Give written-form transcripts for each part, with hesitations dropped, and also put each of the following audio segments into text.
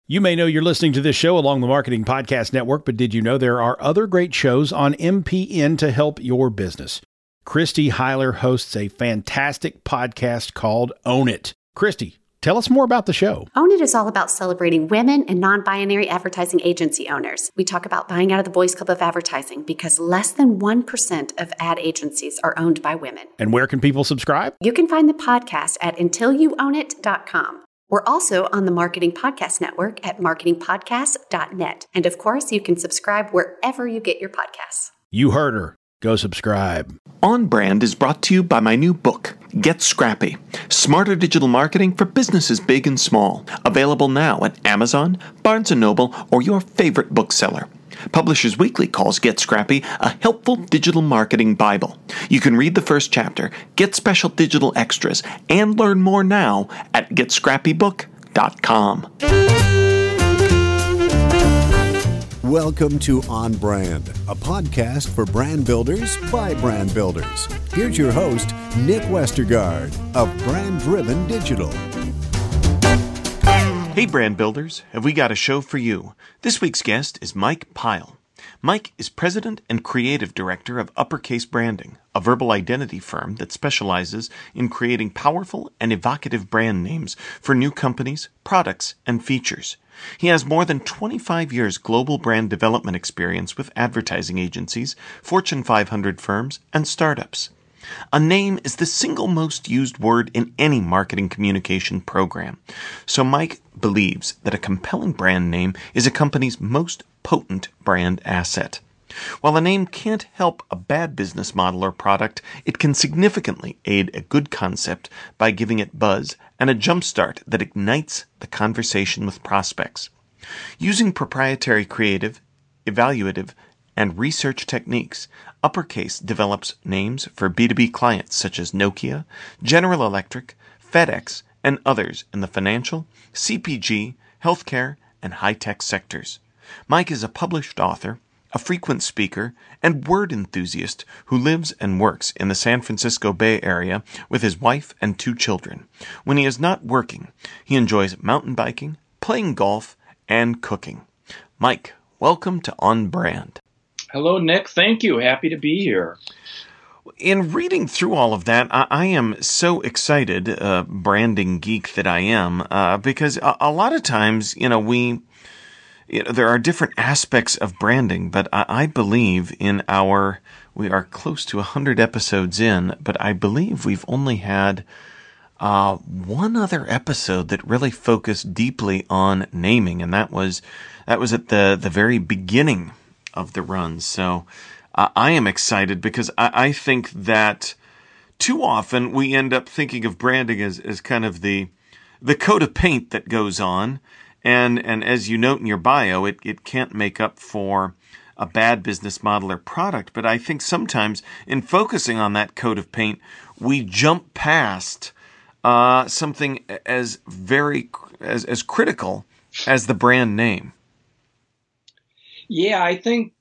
You may know you're listening to this show along the Marketing Podcast Network, but did you know there are other great shows on MPN to help your business? Christy Heiler hosts a fantastic podcast called Own It. Christy, tell us more about the show. Own It is all about celebrating women and non-binary advertising agency owners. We talk about buying out of the Boys Club of Advertising because less than 1% of ad agencies are owned by women. And where can people subscribe? You can find the podcast at untilyouownit.com. We're also on the Marketing Podcast Network at marketingpodcast.net. And of course, you can subscribe wherever you get your podcasts. You heard her. Go subscribe. On Brand is brought to you by my new book, Get Scrappy, Smarter Digital Marketing for Businesses Big and Small. Available now at Amazon, Barnes & Noble, or your favorite bookseller. Publishers Weekly calls Get Scrappy a helpful digital marketing Bible. You can read the first chapter, get special digital extras, and learn more now at GetScrappyBook.com. Welcome to On Brand, a podcast for brand builders by brand builders. Here's your host, Nick Westergaard of Brand Driven Digital. Hey brand builders, have we got a show for you? This week's guest is Mike Pyle. Mike is president and creative director of Uppercase Branding, a verbal identity firm that specializes in creating powerful and evocative brand names for new companies, products, and features. He has more than 25 years global brand development experience with advertising agencies, Fortune 500 firms, and startups. A name is the single most used word in any marketing communication program. So Mike believes that a compelling brand name is a company's most potent brand asset. While a name can't help a bad business model or product, it can significantly aid a good concept by giving it buzz and a jumpstart that ignites the conversation with prospects. Using proprietary creative, evaluative, and research techniques, Uppercase develops names for B2B clients such as Nokia, General Electric, FedEx, and others in the financial, CPG, healthcare, and high-tech sectors. Mike is a published author, a frequent speaker, and word enthusiast who lives and works in the San Francisco Bay Area with his wife and 2 children. When he is not working, he enjoys mountain biking, playing golf, and cooking. Mike, welcome to On Brand. Hello, Nick. Thank you. Happy to be here. In reading through all of that, I am so excited, branding geek that I am, because a lot of times, there are different aspects of branding, but I believe we are close to 100 episodes in, but I believe we've only had one other episode that really focused deeply on naming, and that was at the very beginning of the run. So I am excited because I think that too often we end up thinking of branding as kind of the coat of paint that goes on. And as you note in your bio, it can't make up for a bad business model or product. But I think sometimes in focusing on that coat of paint, we jump past something as critical as the brand name. Yeah, I think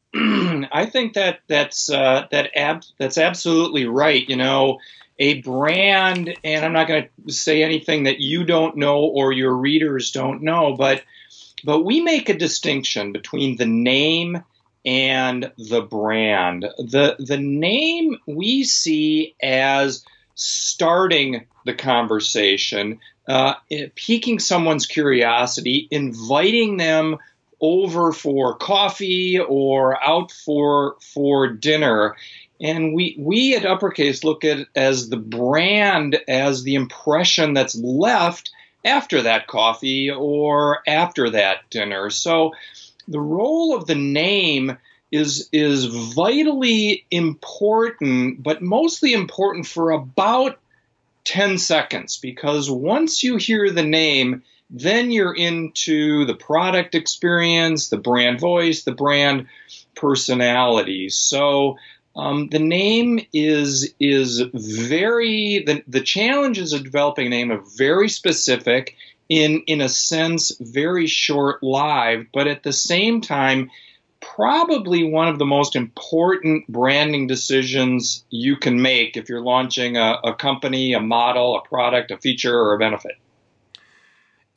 that's absolutely right. A brand, and I'm not going to say anything that you don't know or your readers don't know, but we make a distinction between the name and the brand. The name we see as starting the conversation, piquing someone's curiosity, inviting them over for coffee or out for dinner. And we at Uppercase look at it as the brand, as the impression that's left after that coffee or after that dinner. So the role of the name is vitally important, but mostly important for about 10 seconds, because once you hear the name, then you're into the product experience, the brand voice, the brand personality. So the name is very, the challenges of developing a name are very specific, in a sense, very short-lived, but at the same time, probably one of the most important branding decisions you can make if you're launching a company, a model, a product, a feature, or a benefit.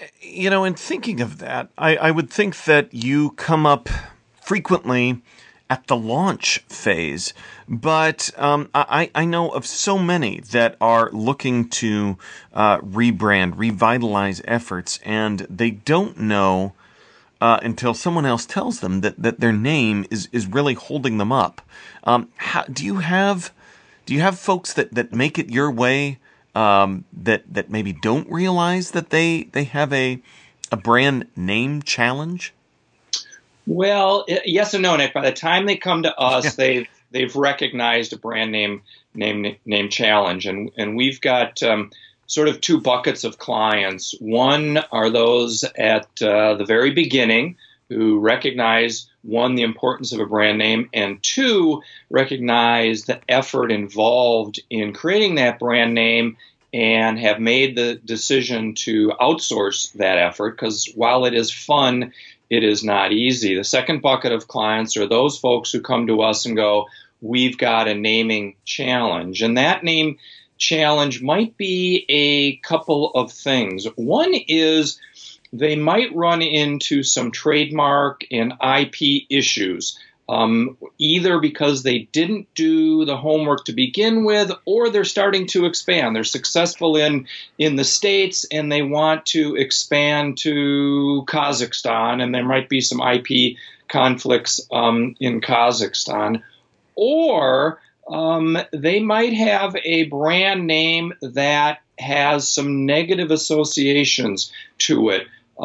In thinking of that, I would think that you come up frequently at the launch phase, but I know of so many that are looking to rebrand, revitalize efforts, and they don't know until someone else tells them that their name is really holding them up. Do you have folks that make it your way? That maybe don't realize that they have a brand name challenge? Well, yes and no, Nick. By the time they come to us, they've recognized a brand name challenge, and we've got sort of two buckets of clients. One are those at the very beginning who recognize, one, the importance of a brand name, and two, recognize the effort involved in creating that brand name and have made the decision to outsource that effort, because while it is fun, it is not easy. The second bucket of clients are those folks who come to us and go, we've got a naming challenge. And that name challenge might be a couple of things. One is they might run into some trademark and IP issues, either because they didn't do the homework to begin with, or they're starting to expand. They're successful in the States and they want to expand to Kazakhstan, and there might be some IP conflicts in Kazakhstan. Or they might have a brand name that has some negative associations to it.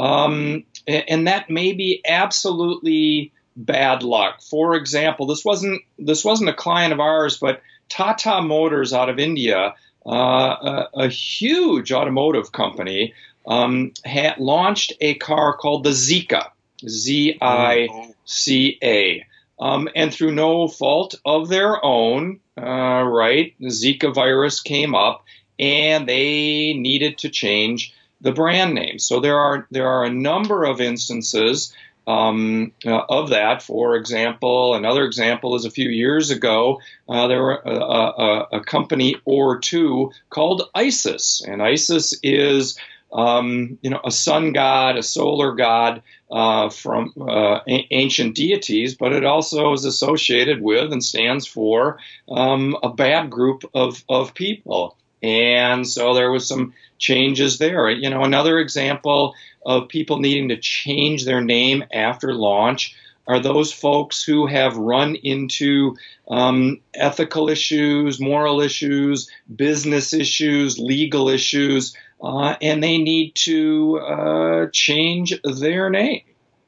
And that may be absolutely bad luck. For example, this wasn't a client of ours, but Tata Motors out of India, a huge automotive company, had launched a car called the Zika, Z-I-C-A. And through no fault of their own, the Zika virus came up and they needed to change the brand name. So there are a number of instances of that. For example, another example is a few years ago, there were a company or two called Isis, and Isis is a sun god, a solar god from ancient deities, but it also is associated with and stands for a bad group of people. And so there was some changes there. Another example of people needing to change their name after launch are those folks who have run into ethical issues, moral issues, business issues, legal issues, and they need to change their name.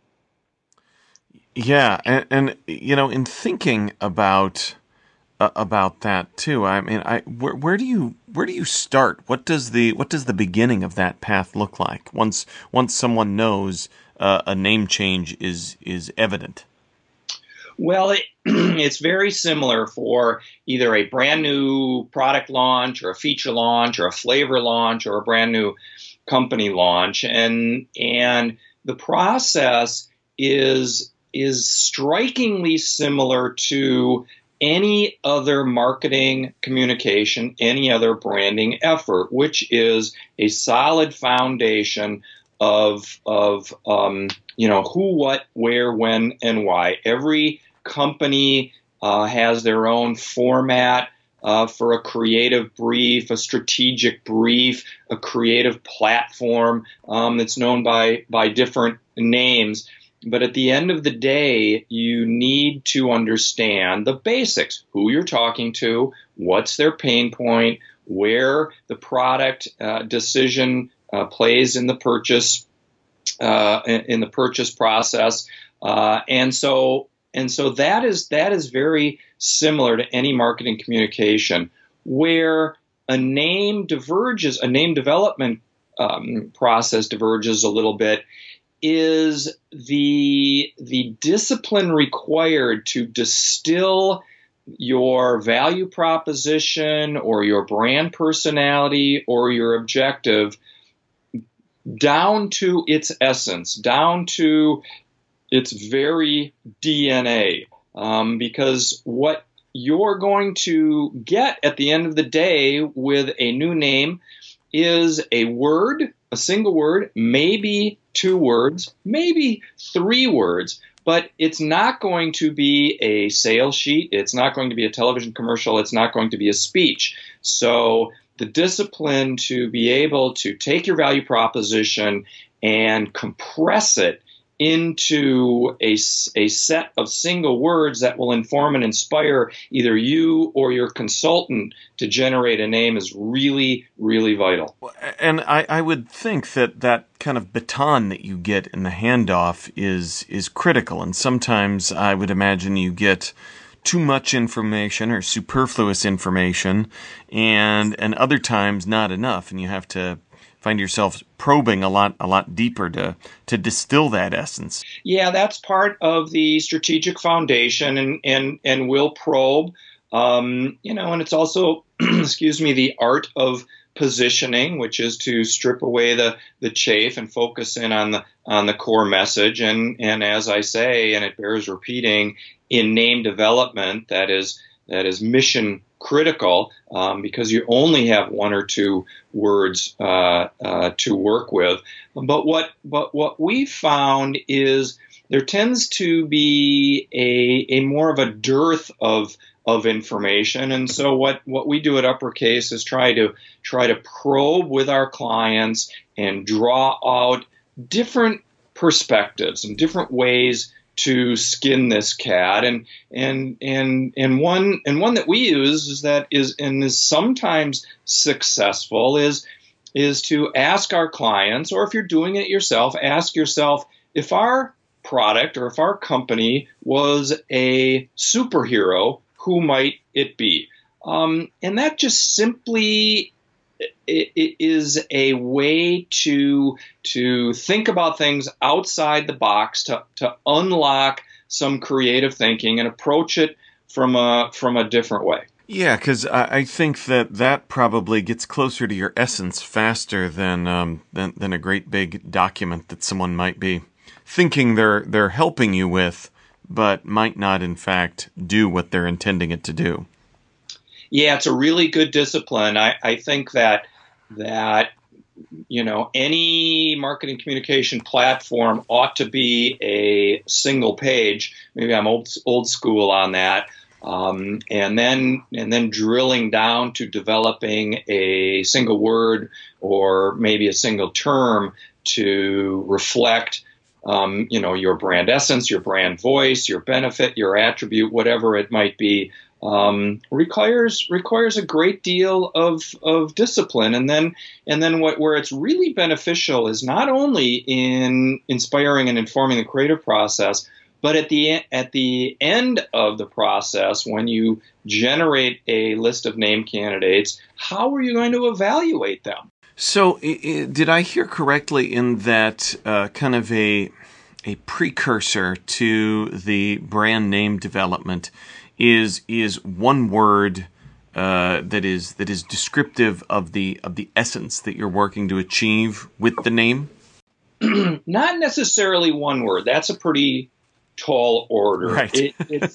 Yeah, and in thinking about that too, I mean, where do you start? What does the beginning of that path look like once someone knows a name change is evident? Well, it's very similar for either a brand new product launch or a feature launch or a flavor launch or a brand new company launch, and the process is strikingly similar to any other marketing communication, any other branding effort, which is a solid foundation of who, what, where, when, and why. Every company has their own format for a creative brief, a strategic brief, a creative platform that's known by different names. But at the end of the day, you need to understand the basics: who you're talking to, what's their pain point, where the product decision plays in the purchase process, and so that is very similar to any marketing communication. Where a name development process diverges a little bit is the discipline required to distill your value proposition or your brand personality or your objective down to its essence, down to its very DNA. Because what you're going to get at the end of the day with a new name is a word, a single word, maybe 2 words, maybe 3 words, but it's not going to be a sales sheet. It's not going to be a television commercial. It's not going to be a speech. So the discipline to be able to take your value proposition and compress it into a set of single words that will inform and inspire either you or your consultant to generate a name is really, really vital. And I would think that kind of baton that you get in the handoff is critical. And sometimes I would imagine you get too much information or superfluous information, and other times not enough, and you have to find yourself probing a lot deeper to distill that essence. Yeah, that's part of the strategic foundation, and we'll probe. And it's also, the art of positioning, which is to strip away the chaff and focus in on the core message. And as I say, and it bears repeating, in name development, that is mission critical, because you only have 1 or 2 words to work with. But what we found is there tends to be a more of a dearth of information, and so what we do at Uppercase is try to probe with our clients and draw out different perspectives and different ways to skin this cat, and one that we use is sometimes successful is to ask our clients, or if you're doing it yourself, ask yourself, if our product or if our company was a superhero, who might it be? And that just simply it is a way to think about things outside the box, to unlock some creative thinking and approach it from a different way. Yeah, because I think that probably gets closer to your essence faster than a great big document that someone might be thinking they're helping you with, but might not in fact do what they're intending it to do. Yeah, it's a really good discipline. I think that any marketing communication platform ought to be a single page. Maybe I'm old school on that. And then drilling down to developing a single word or maybe a single term to reflect your brand essence, your brand voice, your benefit, your attribute, whatever it might be, requires a great deal of discipline. And then where it's really beneficial is not only in inspiring and informing the creative process, but at the end of the process, when you generate a list of name candidates, how are you going to evaluate them? So did I hear correctly in that kind of a precursor to the brand name development is 1 word that is descriptive of the essence that you're working to achieve with the name? Not necessarily 1 word. That's a pretty tall order. Right.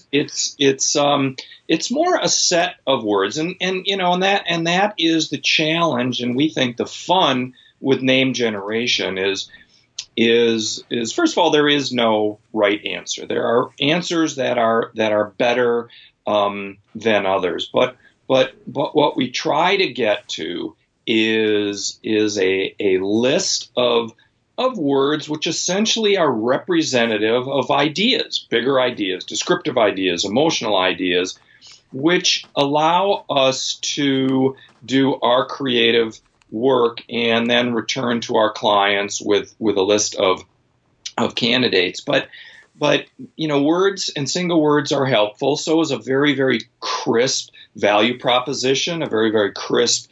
It's more a set of words, and that is the challenge, and we think the fun with name generation is first of all, there is no right answer. There are answers that are better than others, but what we try to get to is a list of words which essentially are representative of ideas, bigger ideas, descriptive ideas, emotional ideas, which allow us to do our creative work and then return to our clients with a list of candidates. But words and single words are helpful. So is a very, very crisp value proposition, a very, very crisp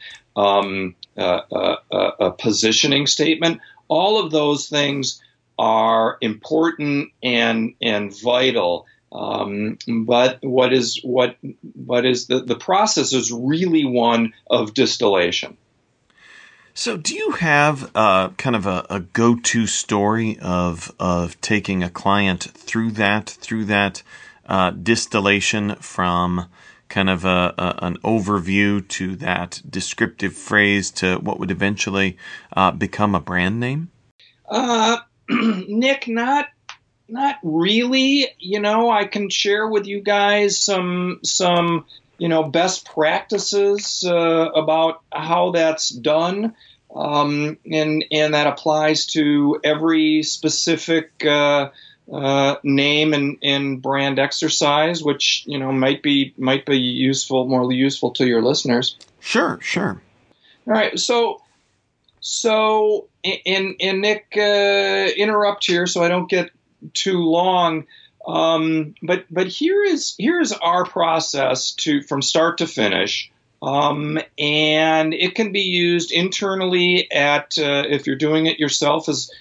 a positioning statement. All of those things are important and vital. But the process is really one of distillation. So do you have kind of a go-to story of taking a client through that distillation from kind of an overview to that descriptive phrase to what would eventually become a brand name? Nick, not really. I can share with you guys some best practices about how that's done, and that applies to every specific name and brand exercise, which might be more useful to your listeners. Sure. All right, so and Nick, interrupt here so I don't get too long. But here is our process from start to finish, and it can be used internally at if you're doing it yourself as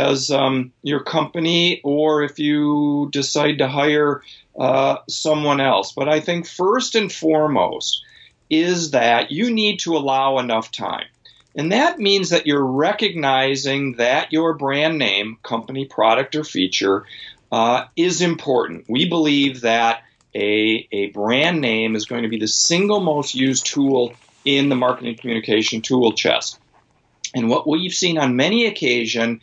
your company, or if you decide to hire someone else. But I think first and foremost is that you need to allow enough time. And that means that you're recognizing that your brand name, company, product, or feature is important. We believe that a brand name is going to be the single most used tool in the marketing communication tool chest. And what we've seen on many occasions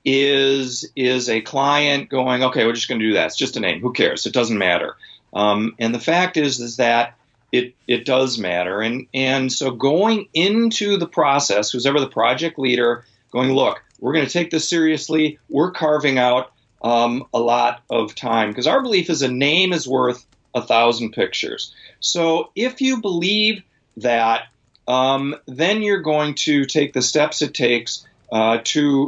is a client going, okay, we're just going to do that. It's just a name. Who cares? It doesn't matter. And the fact is that it does matter. And so going into the process, who's ever the project leader, going, look, we're going to take this seriously. We're carving out a lot of time, because our belief is a name is worth 1,000 pictures. So if you believe that, then you're going to take the steps it takes that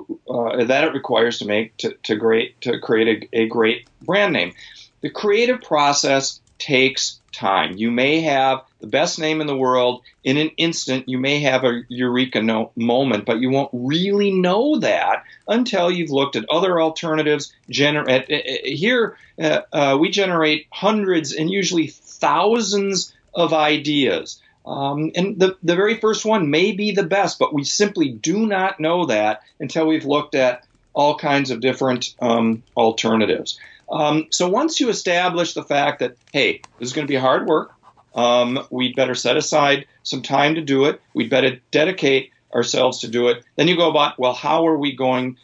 it requires to create a great brand name. The creative process takes time. You may have the best name in the world. In an instant, you may have a eureka moment, but you won't really know that until you've looked at other alternatives. Here, we generate hundreds and usually thousands of ideas. And the very first one may be the best, but we simply do not know that until we've looked at all kinds of different alternatives. So once you establish the fact that, hey, this is going to be hard work, we'd better set aside some time to do it, we'd better dedicate ourselves to do it, then you go about, well, how are we going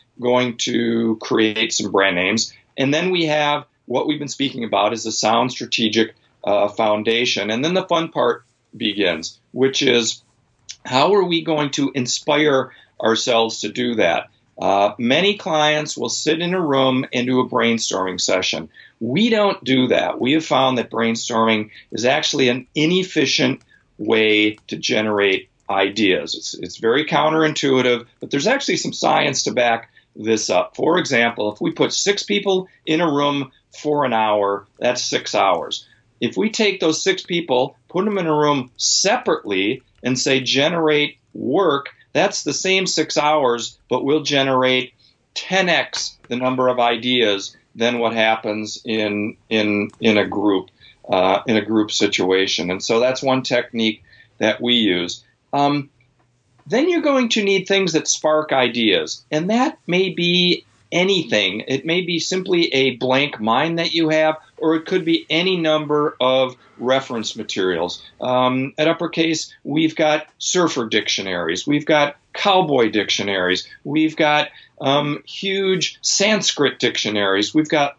to create some brand names? And then we have what we've been speaking about is a sound strategic foundation. And then the fun part begins, which is how are we going to inspire ourselves to do that? Many clients will sit in a room and do a brainstorming session. We don't do that. We have found that brainstorming is actually an inefficient way to generate ideas. It's very counterintuitive, but there's actually some science to back this up. For example, if we put 6 people in a room for an hour, that's 6 hours. If we take those 6 people, put them in a room separately, and say generate work, that's the same 6 hours, but we'll generate 10x the number of ideas than what happens in a group situation. And so that's one technique that we use. Then you're going to need things that spark ideas, and that may be anything. It may be simply a blank mind that you have, or it could be any number of reference materials. At Uppercase, we've got surfer dictionaries, we've got cowboy dictionaries, we've got huge Sanskrit dictionaries, we've got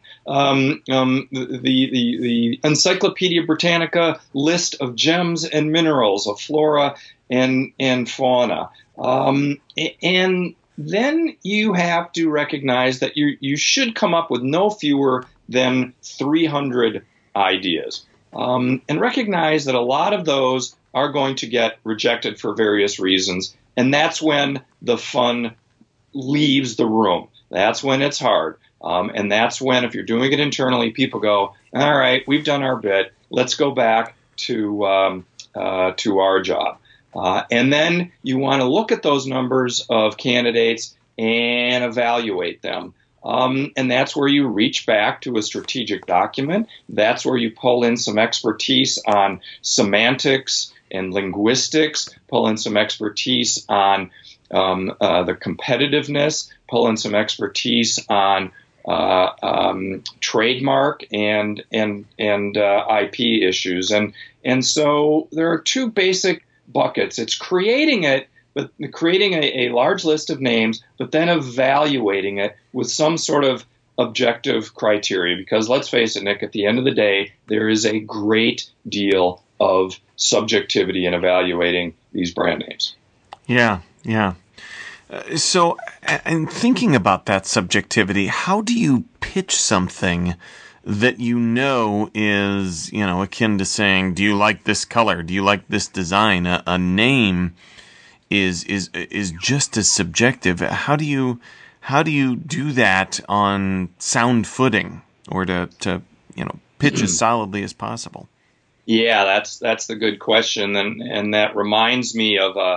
the Encyclopedia Britannica list of gems and minerals, of flora and fauna. And then you have to recognize that you should come up with no fewer than 300 ideas. And recognize that a lot of those are going to get rejected for various reasons. And that's when the fun leaves the room. That's when it's hard. And that's when, if you're doing it internally, people go, all right, we've done our bit. Let's go back to our job. And then you want to look at those numbers of candidates and evaluate them. And that's where you reach back to a strategic document. That's where you pull in some expertise on semantics and linguistics, pull in some expertise on the competitiveness, pull in some expertise on trademark and IP issues, and so there are two basic buckets. It's creating it, but creating a large list of names, but then evaluating it with some sort of objective criteria. Because let's face it, Nick, at the end of the day, there is a great deal of subjectivity in evaluating these brand names. Yeah. So, and thinking about that subjectivity, how do you pitch something that is, akin to saying, do you like this color? Do you like this design? A name is just as subjective. How do you do that on sound footing, or to pitch as solidly as possible? Yeah, that's the good question, and that reminds me of a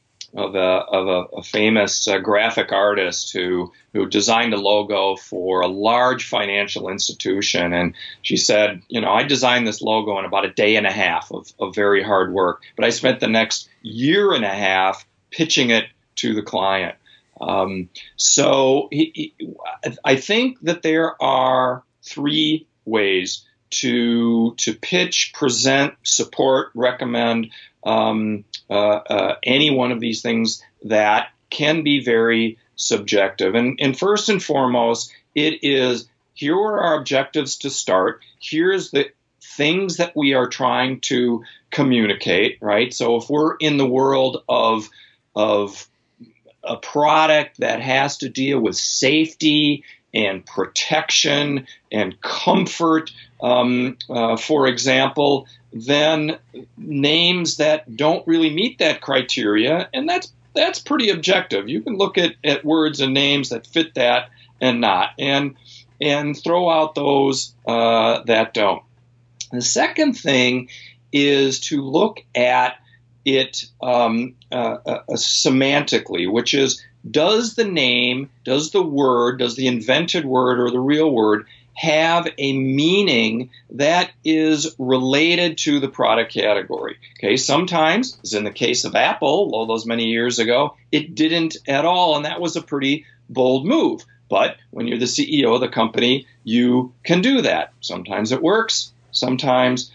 famous graphic artist who designed a logo for a large financial institution. And she said, I designed this logo in about a day and a half of very hard work, but I spent the next year and a half pitching it to the client. So I think that there are three ways to pitch, present, support, recommend any one of these things that can be very subjective. And first and foremost, it is, here are our objectives to start. Here's the things that we are trying to communicate, right? So if we're in the world of a product that has to deal with safety and protection and comfort, for example, then names that don't really meet that criteria, and that's pretty objective. You can look at words and names that fit that and not, and throw out those that don't. The second thing is to look at it semantically, which is, does the name, does the word, does the invented word or the real word have a meaning that is related to the product category? Okay, sometimes, as in the case of Apple, all those many years ago, it didn't at all, and that was a pretty bold move. But when you're the CEO of the company, you can do that. Sometimes it works, sometimes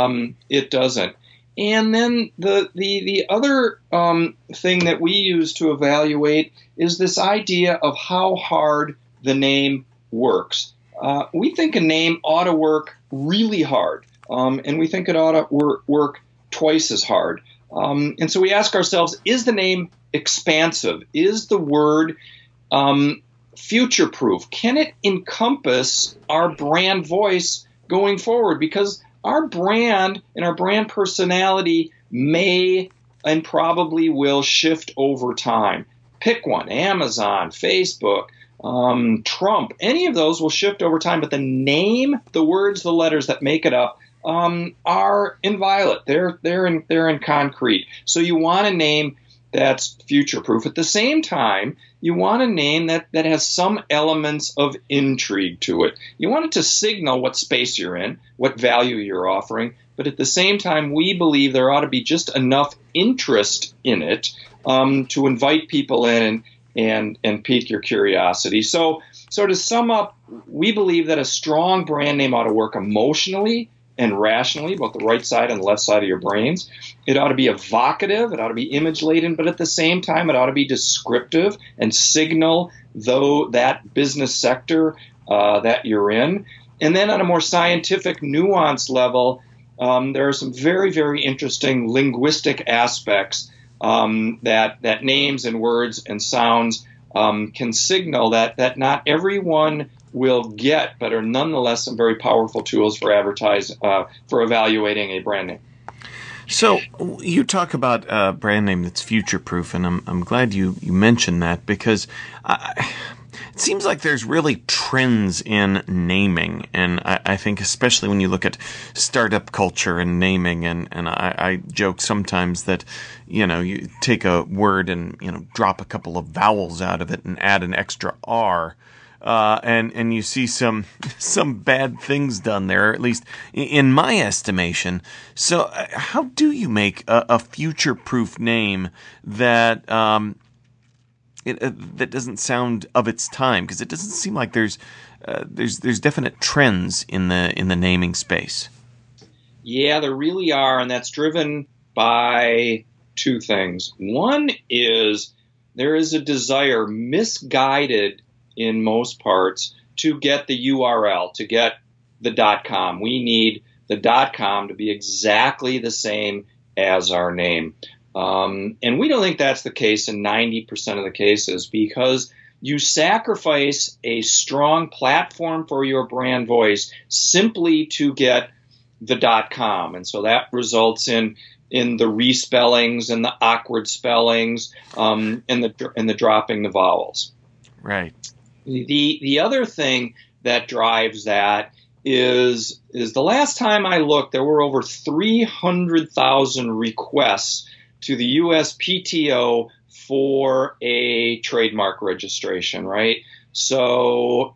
it doesn't. And then the other thing that we use to evaluate is this idea of how hard the name works. We think a name ought to work really hard, and we think it ought to work twice as hard. And so we ask ourselves, is the name expansive? Is the word future-proof? Can it encompass our brand voice going forward? Because our brand and our brand personality may and probably will shift over time. Pick one: Amazon, Facebook, Trump. Any of those will shift over time, but the name, the words, the letters that make it up are inviolate. They're in concrete. So you want a name that's future-proof. At the same time, you want a name that has some elements of intrigue to it. You want it to signal what space you're in, what value you're offering, but at the same time, we believe there ought to be just enough interest in it to invite people in and pique your curiosity. So to sum up, we believe that a strong brand name ought to work emotionally and rationally, both the right side and the left side of your brains. It ought to be evocative, it ought to be image-laden, but at the same time, it ought to be descriptive and signal that business sector that you're in. And then on a more scientific, nuanced level, there are some very, very interesting linguistic aspects that names and words and sounds can signal that not everyone will get, but are nonetheless some very powerful tools for for evaluating a brand name. So you talk about a brand name that's future-proof, and I'm glad you mentioned that, because it seems like there's really trends in naming, and I think especially when you look at startup culture and naming, and I joke sometimes that, you take a word and, drop a couple of vowels out of it and add an extra R. And you see some bad things done there, at least in my estimation. So how do you make a future-proof name that that doesn't sound of its time? Because it doesn't seem like there's there's definite trends in the naming space. Yeah, there really are, and that's driven by two things. One is there is a desire, misguided in most parts, to get the URL, to get the .com. We need the .com to be exactly the same as our name. And we don't think that's the case in 90% of the cases, because you sacrifice a strong platform for your brand voice simply to get the .com. And so that results in the respellings and the awkward spellings, and the dropping the vowels. Right. The other thing that drives that is the last time I looked, there were over 300,000 requests to the USPTO for a trademark registration, right? So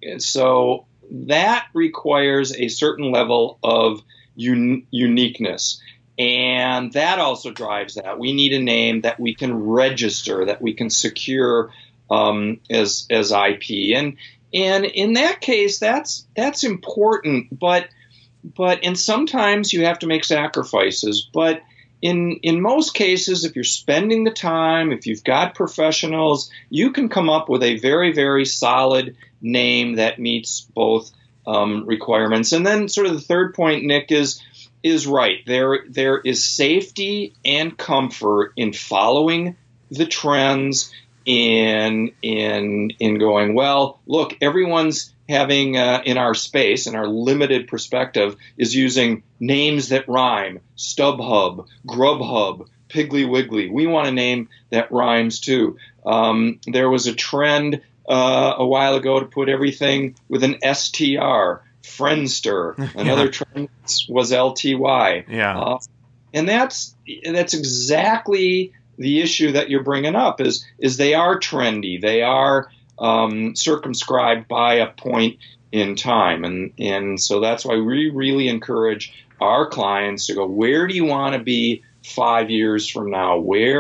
that requires a certain level of uniqueness. And that also drives that. We need a name that we can register, that we can secure as IP. And in that case, that's important. But sometimes you have to make sacrifices. But in most cases, if you're spending the time, if you've got professionals, you can come up with a very, very solid name that meets both requirements. And then sort of the third point, Nick, is right. There is safety and comfort in following the trends, in going, well, look, everyone's having in our space, in our limited perspective, is using names that rhyme: StubHub, Grubhub, Piggly Wiggly. We want a name that rhymes too. There was a trend a while ago to put everything with an STR, Friendster. Another trend was LTY. Yeah. And that's exactly the issue that you're bringing up, is they are trendy. They are circumscribed by a point in time. And so that's why we really encourage our clients to go, where do you want to be 5 years from now?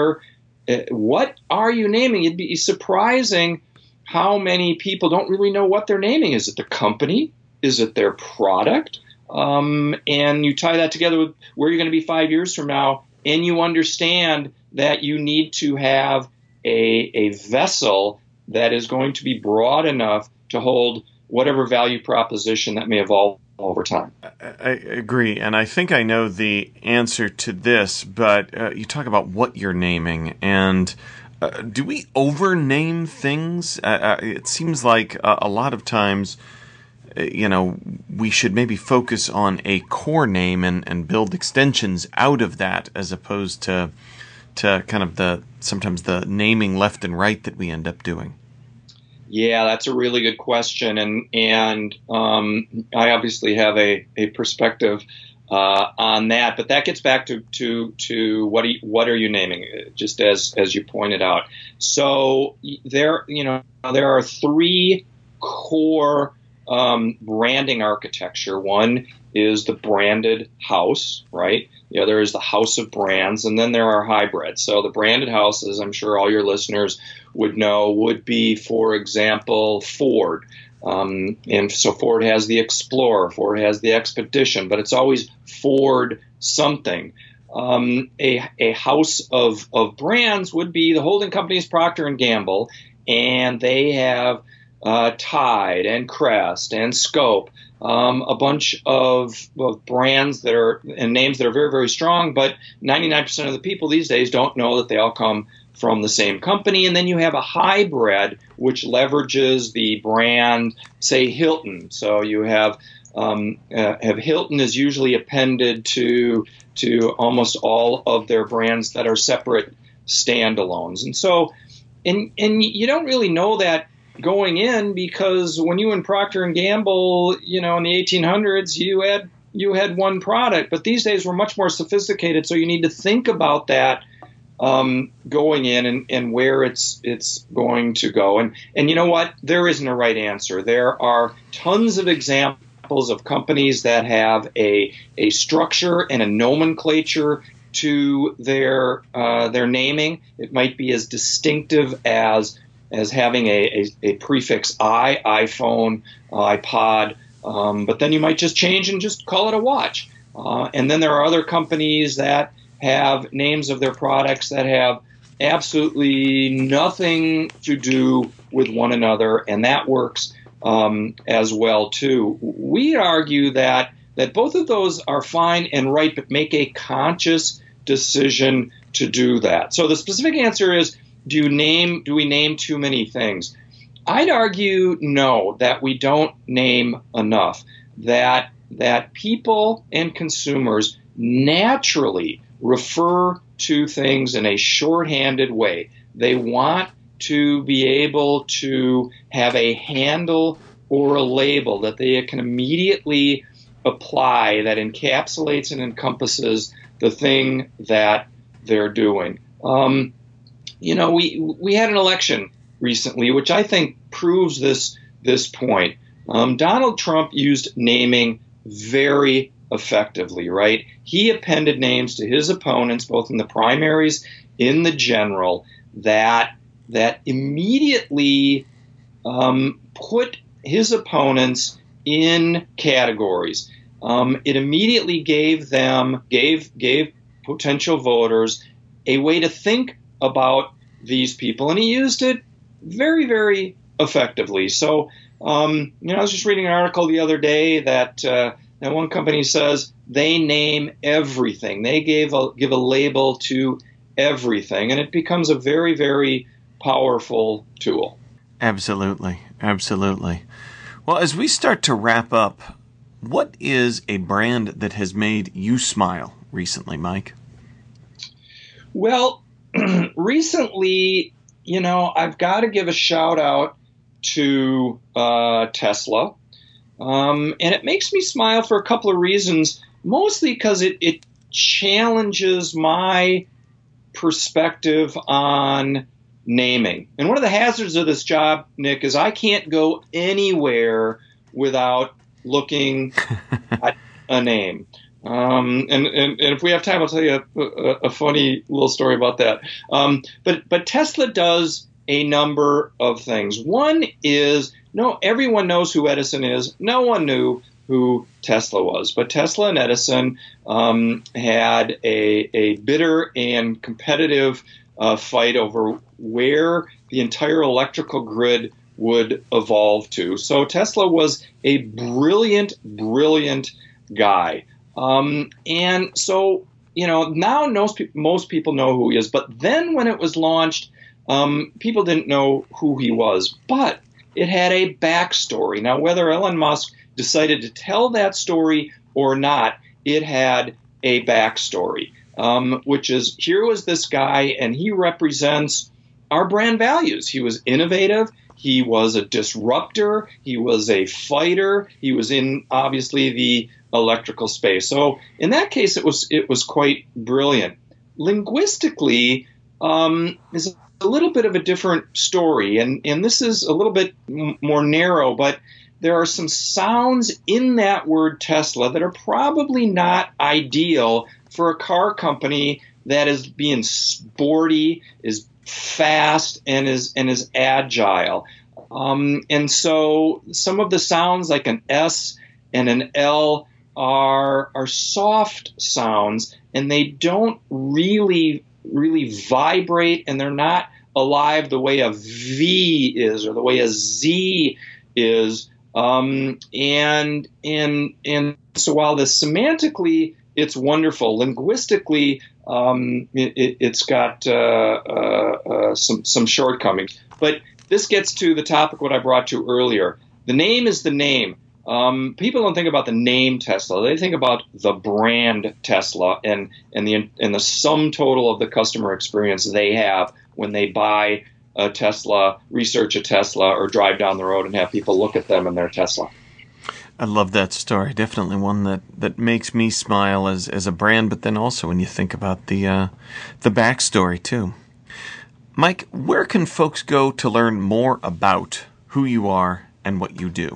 What are you naming? It'd be surprising how many people don't really know what they're naming. Is it the company? Is it their product? And you tie that together with where you're going to be 5 years from now, and you understand that you need to have a vessel that is going to be broad enough to hold whatever value proposition that may evolve over time. I agree, and I think I know the answer to this, but you talk about what you're naming, and do we over-name things? It seems like a lot of times, we should maybe focus on a core name and build extensions out of that, as opposed to kind of sometimes the naming left and right that we end up doing. Yeah, that's a really good question, and I obviously have a perspective on that, but that gets back to what are you naming? Just as you pointed out. So there are three core branding architecture. One is the branded house, right? The other is the house of brands, and then there are hybrids. So the branded houses, I'm sure all your listeners would know, would be, for example, Ford. And so Ford has the Explorer, Ford has the Expedition, but it's always Ford something. A house of brands would be the holding companies Procter & Gamble, and they have Tide and Crest and Scope, a bunch of brands that are and names that are very, very strong, but 99% of the people these days don't know that they all come from the same company. And then you have a hybrid which leverages the brand, say Hilton. So you have Hilton is usually appended to almost all of their brands that are separate standalones. And so and you don't really know that going in, because when you in Procter & Gamble, in the 1800s, you had one product, but these days we're much more sophisticated. So you need to think about that going in and where it's going to go. And you know what? There isn't a right answer. There are tons of examples of companies that have a structure and a nomenclature to their naming. It might be as distinctive as as having a prefix I, iPhone, iPod, but then you might just change and just call it a watch. And then there are other companies that have names of their products that have absolutely nothing to do with one another, and that works as well too. We argue that both of those are fine and right, but make a conscious decision to do that. So the specific answer is, do we name too many things? I'd argue no, that we don't name enough, that people and consumers naturally refer to things in a shorthanded way. They want to be able to have a handle or a label that they can immediately apply that encapsulates and encompasses the thing that they're doing. We had an election recently, which I think proves this point. Donald Trump used naming very effectively, right? He appended names to his opponents, both in the primaries, in the general, that immediately put his opponents in categories. It immediately gave potential voters a way to think about these people, and he used it very, very effectively. So, I was just reading an article the other day that one company says they name everything. They give a label to everything, and it becomes a very, very powerful tool. Absolutely. Absolutely. Well, as we start to wrap up, what is a brand that has made you smile recently, Mike? Well, recently, I've got to give a shout out to Tesla. And it makes me smile for a couple of reasons, mostly because it challenges my perspective on naming. And one of the hazards of this job, Nick, is I can't go anywhere without looking at a name. And if we have time, I'll tell you a funny little story about that. But Tesla does a number of things. One is, everyone knows who Edison is. No one knew who Tesla was. But Tesla and Edison had a bitter and competitive fight over where the entire electrical grid would evolve to. So Tesla was a brilliant, brilliant guy. And so, now most people know who he is. But then when it was launched, people didn't know who he was. But it had a backstory. Now, whether Elon Musk decided to tell that story or not, it had a backstory, which is, here was this guy, and he represents our brand values. He was innovative. He was a disruptor. He was a fighter. He was in, obviously, the electrical space. So in that case, it was quite brilliant. Linguistically, is a little bit of a different story, and this is a little bit more narrow, but there are some sounds in that word Tesla that are probably not ideal for a car company that is being sporty, is fast, and is agile. And so some of the sounds like an S and an L are soft sounds, and they don't really vibrate, and they're not alive the way a V is or the way a Z is. And so while semantically it's wonderful, linguistically it's got some shortcomings. But this gets to the topic what I brought to earlier. The name is the name. People don't think about the name Tesla. They think about the brand Tesla and the sum total of the customer experience they have when they buy a Tesla, research a Tesla, or drive down the road and have people look at them in their Tesla. I love that story. Definitely one that makes me smile as a brand, but then also when you think about the backstory too. Mike, where can folks go to learn more about who you are and what you do?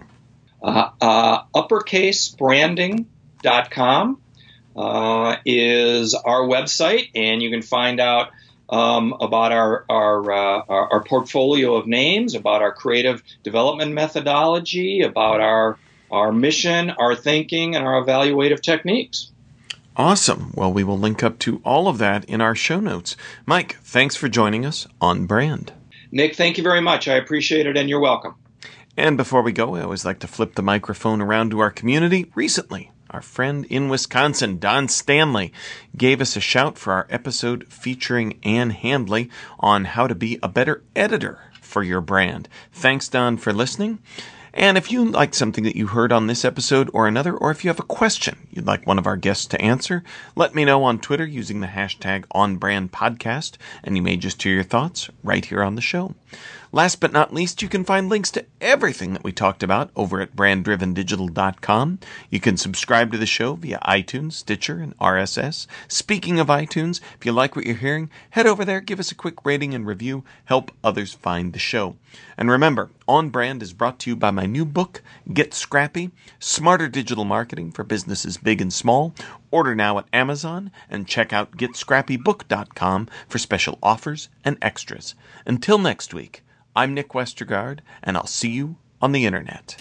Uppercasebranding.com is our website, and you can find out about our portfolio of names, about our creative development methodology, about our mission, our thinking, and our evaluative techniques. Awesome. Well, we will link up to all of that in our show notes. Mike, thanks for joining us on Brand. Nick, thank you very much. I appreciate it, and you're welcome. And before we go, I always like to flip the microphone around to our community. Recently, our friend in Wisconsin, Don Stanley, gave us a shout for our episode featuring Ann Handley on how to be a better editor for your brand. Thanks, Don, for listening. And if you liked something that you heard on this episode or another, or if you have a question you'd like one of our guests to answer, let me know on Twitter using the hashtag OnBrandPodcast, and you may just hear your thoughts right here on the show. Last but not least, you can find links to everything that we talked about over at branddrivendigital.com. You can subscribe to the show via iTunes, Stitcher, and RSS. Speaking of iTunes, if you like what you're hearing, head over there, give us a quick rating and review, help others find the show. And remember, On Brand is brought to you by my new book, Get Scrappy, Smarter Digital Marketing for Businesses Big and Small. Order now at Amazon and check out GetScrappyBook.com for special offers and extras. Until next week, I'm Nick Westergaard, and I'll see you on the internet.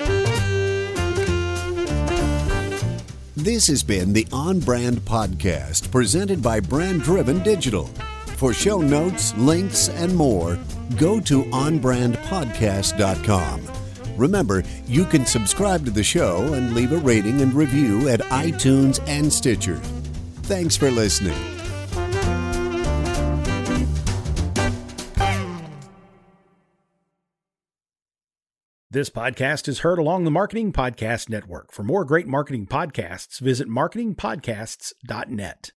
This has been the On Brand Podcast, presented by Brand Driven Digital. For show notes, links, and more, go to onbrandpodcast.com. Remember, you can subscribe to the show and leave a rating and review at iTunes and Stitcher. Thanks for listening. This podcast is heard along the Marketing Podcast Network. For more great marketing podcasts, visit marketingpodcasts.net.